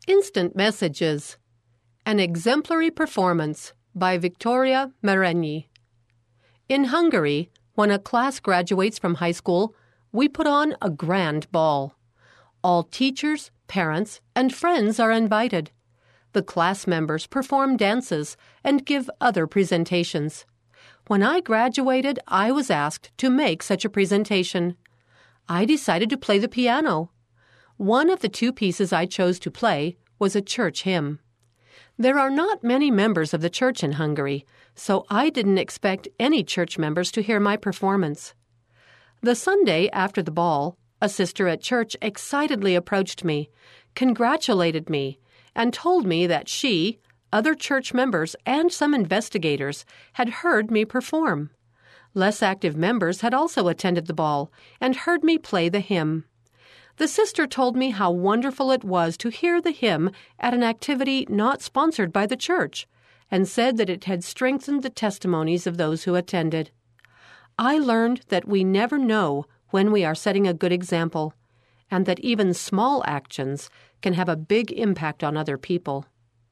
Instant Messages. An Exemplary Performance by Victoria Merenyi. In Hungary, when a class graduates from high school, we put on a grand ball. All teachers, parents, and friends are invited. The class members perform dances and give other presentations. When I graduated, I was asked to make such a presentation. I decided to play the piano. One of the two pieces I chose to play was a church hymn. There are not many members of the church in Hungary, so I didn't expect any church members to hear my performance. The Sunday after the ball, a sister at church excitedly approached me, congratulated me, and told me that she, other church members, and some investigators had heard me perform. Less active members had also attended the ball and heard me play the hymn. The sister told me how wonderful it was to hear the hymn at an activity not sponsored by the church, and said that it had strengthened the testimonies of those who attended. I learned that we never know when we are setting a good example, and that even small actions can have a big impact on other people.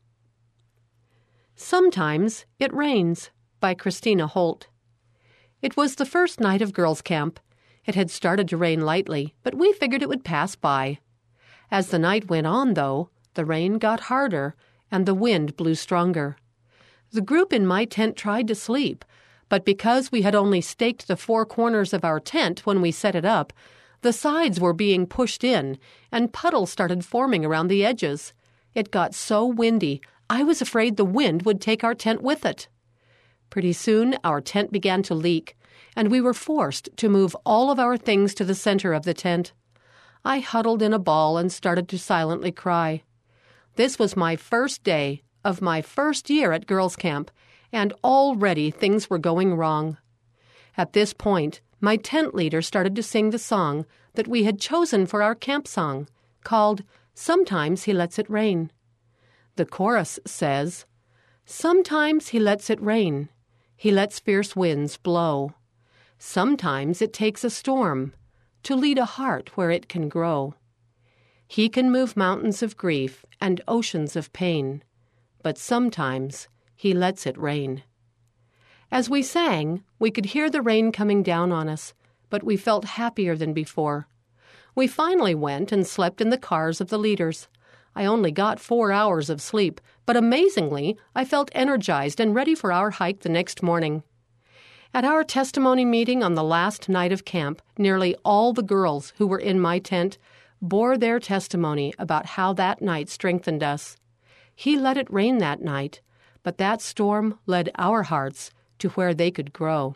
Sometimes It Rains by Christina Holt. It was the first night of girls' camp. It had started to rain lightly, but we figured it would pass by. As the night went on, though, the rain got harder and the wind blew stronger. The group in my tent tried to sleep, but because we had only staked the four corners of our tent when we set it up, the sides were being pushed in and puddles started forming around the edges. It got so windy, I was afraid the wind would take our tent with it. Pretty soon, our tent began to leak, and we were forced to move all of our things to the center of the tent. I huddled in a ball and started to silently cry. This was my first day of my first year at girls' camp, and already things were going wrong. At this point, my tent leader started to sing the song that we had chosen for our camp song, called Sometimes He Lets It Rain. The chorus says, "Sometimes He lets it rain. He lets fierce winds blow. Sometimes it takes a storm to lead a heart where it can grow. He can move mountains of grief and oceans of pain, but sometimes He lets it rain." As we sang, we could hear the rain coming down on us, but we felt happier than before. We finally went and slept in the cars of the leaders. I only got 4 hours of sleep, but amazingly, I felt energized and ready for our hike the next morning. At our testimony meeting on the last night of camp, nearly all the girls who were in my tent bore their testimony about how that night strengthened us. He let it rain that night, but that storm led our hearts to where they could grow.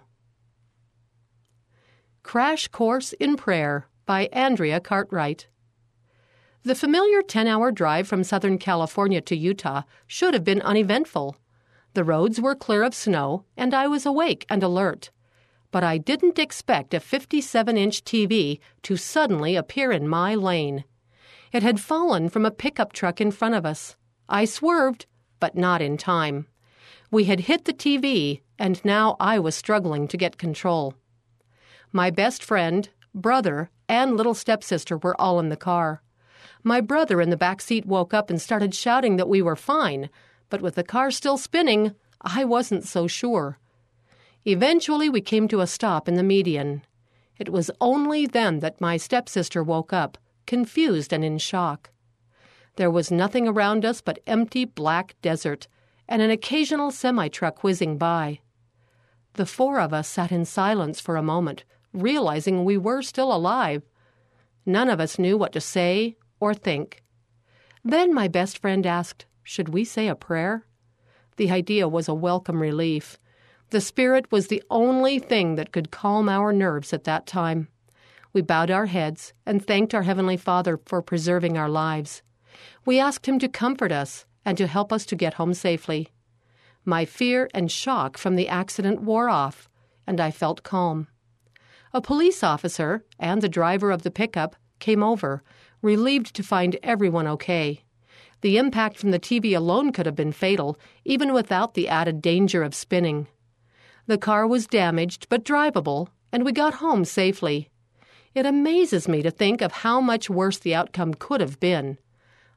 Crash Course in Prayer by Andrea Cartwright. The familiar 10-hour drive from Southern California to Utah should have been uneventful. The roads were clear of snow, and I was awake and alert. But I didn't expect a 57-inch TV to suddenly appear in my lane. It had fallen from a pickup truck in front of us. I swerved, but not in time. We had hit the TV, and now I was struggling to get control. My best friend, brother, and little stepsister were all in the car. My brother in the back seat woke up and started shouting that we were fine, but with the car still spinning, I wasn't so sure. Eventually, we came to a stop in the median. It was only then that my stepsister woke up, confused and in shock. There was nothing around us but empty black desert and an occasional semi-truck whizzing by. The four of us sat in silence for a moment, realizing we were still alive. None of us knew what to say or think. Then my best friend asked, "Should we say a prayer?" The idea was a welcome relief. The Spirit was the only thing that could calm our nerves at that time. We bowed our heads and thanked our Heavenly Father for preserving our lives. We asked Him to comfort us and to help us to get home safely. My fear and shock from the accident wore off, and I felt calm. A police officer and the driver of the pickup came over, relieved to find everyone okay. The impact from the TV alone could have been fatal, even without the added danger of spinning. The car was damaged but drivable, and we got home safely. It amazes me to think of how much worse the outcome could have been.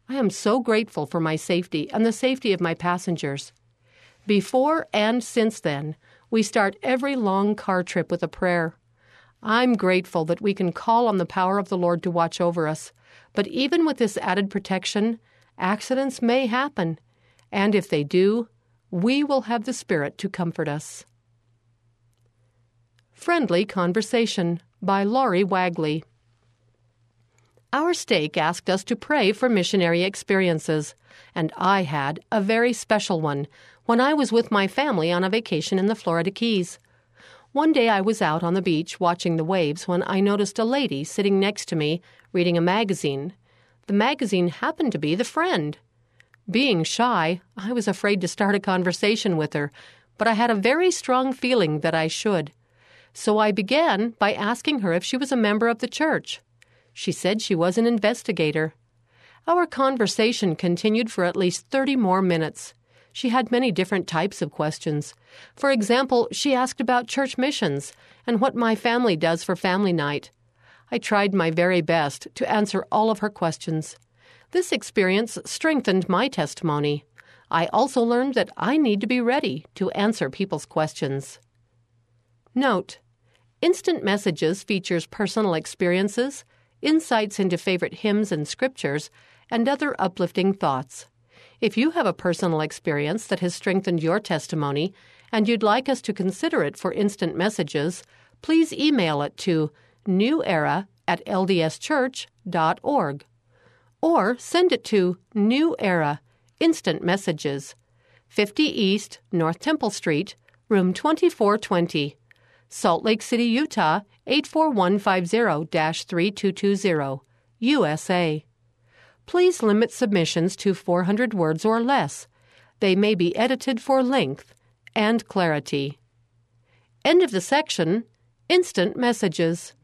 I am so grateful for my safety and the safety of my passengers. Before and since then, we start every long car trip with a prayer. I'm grateful that we can call on the power of the Lord to watch over us, but even with this added protection, accidents may happen, and if they do, we will have the Spirit to comfort us. Friendly Conversation by Laurie Wagley. Our stake asked us to pray for missionary experiences, and I had a very special one when I was with my family on a vacation in the Florida Keys. One day I was out on the beach watching the waves when I noticed a lady sitting next to me reading a magazine. The magazine happened to be The Friend. Being shy, I was afraid to start a conversation with her, but I had a very strong feeling that I should. So I began by asking her if she was a member of the church. She said she was an investigator. Our conversation continued for at least 30 more minutes. She had many different types of questions. For example, she asked about church missions and what my family does for family night. I tried my very best to answer all of her questions. This experience strengthened my testimony. I also learned that I need to be ready to answer people's questions. Note: Instant Messages features personal experiences, insights into favorite hymns and scriptures, and other uplifting thoughts. If you have a personal experience that has strengthened your testimony and you'd like us to consider it for Instant Messages, please email it to newera@ldschurch.org or send it to New Era, Instant Messages, 50 East North Temple Street, room 2420, Salt Lake City, Utah, 84150-3220, USA. Please limit submissions to 400 words or less. They may be edited for length and clarity. End of the section. Instant Messages.